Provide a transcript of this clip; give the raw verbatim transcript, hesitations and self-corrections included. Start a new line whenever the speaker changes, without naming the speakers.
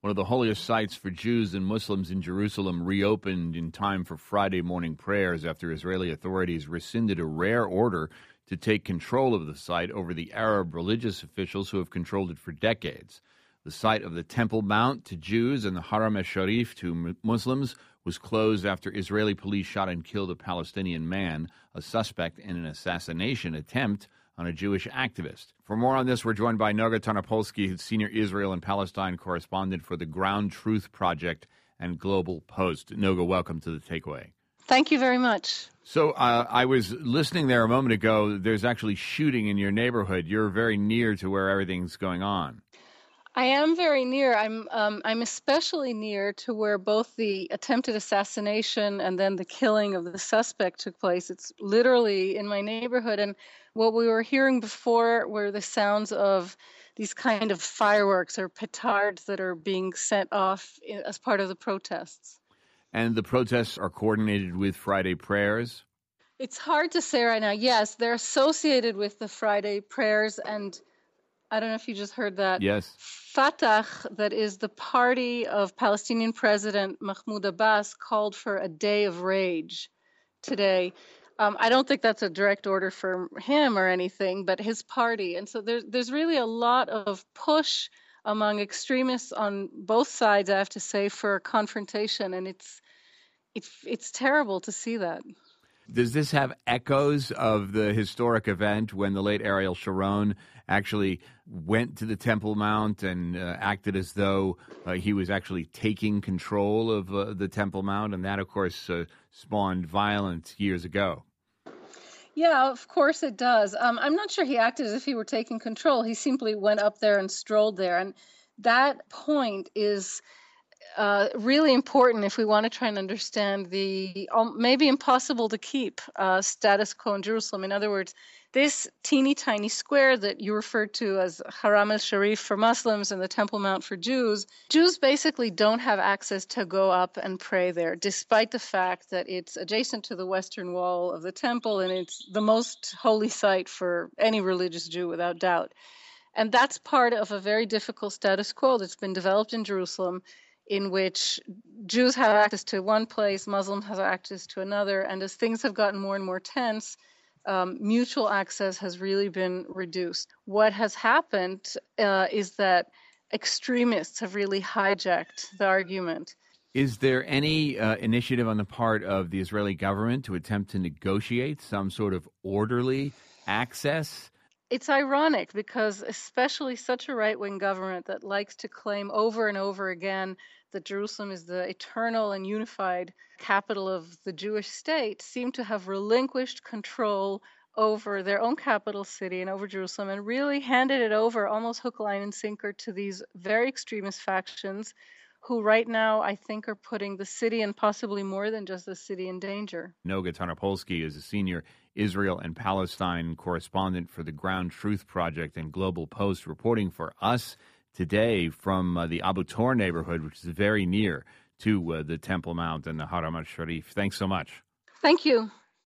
One of the holiest sites for Jews and Muslims in Jerusalem reopened in time for Friday morning prayers after Israeli authorities rescinded a rare order to take control of the site over the Arab religious officials who have controlled it for decades. The site of the Temple Mount to Jews and the Haram al-Sharif to Muslims was closed after Israeli police shot and killed a Palestinian man, a suspect in an assassination attempt on a Jewish activist. For more on this, we're joined by Noga Tarnopolsky, senior Israel and Palestine correspondent for the Ground Truth Project and Global Post. Noga, welcome to The Takeaway.
Thank you very much.
So uh, I was listening there a moment ago. There's actually shooting in your neighborhood. You're very near to where everything's going on.
I am very near. I'm um, I'm especially near to where both the attempted assassination and then the killing of the suspect took place. It's literally in my neighborhood. And what we were hearing before were the sounds of these kind of fireworks or petards that are being sent off as part of the protests.
And the protests are coordinated with Friday prayers?
It's hard to say right now. Yes, they're associated with the Friday prayers, and I don't know if you just heard that.
Yes.
Fatah, that is the party of Palestinian President Mahmoud Abbas, called for a day of rage today. Um, I don't think that's a direct order from him or anything, but his party. And so there's, there's really a lot of push among extremists on both sides, I have to say, for confrontation. And it's it's it's terrible to see that.
Does this have echoes of the historic event when the late Ariel Sharon actually went to the Temple Mount and uh, acted as though uh, he was actually taking control of uh, the Temple Mount? And that, of course, uh, spawned violence years ago.
Yeah, of course it does. Um, I'm not sure he acted as if he were taking control. He simply went up there and strolled there. And that point is Uh, really important if we want to try and understand the um, maybe impossible to keep uh, status quo in Jerusalem. In other words, this teeny tiny square that you referred to as Haram al-Sharif for Muslims and the Temple Mount for Jews, Jews basically don't have access to go up and pray there, despite the fact that it's adjacent to the western wall of the temple and it's the most holy site for any religious Jew without doubt. And that's part of a very difficult status quo that's been developed in Jerusalem, in which Jews have access to one place, Muslims have access to another, and as things have gotten more and more tense, um, mutual access has really been reduced. What has happened uh, is that extremists have really hijacked the argument.
Is there any uh, initiative on the part of the Israeli government to attempt to negotiate some sort of orderly access?
It's ironic because especially such a right-wing government that likes to claim over and over again that Jerusalem is the eternal and unified capital of the Jewish state seem to have relinquished control over their own capital city and over Jerusalem and really handed it over almost hook, line, and sinker to these very extremist factions who right now I think are putting the city and possibly more than just the city in danger.
Noga Tarnopolsky is a senior Israel and Palestine correspondent for the Ground Truth Project and Global Post, reporting for us today from uh, the Abu Tor neighborhood, which is very near to uh, the Temple Mount and the Haram al-Sharif. Thanks so much.
Thank you.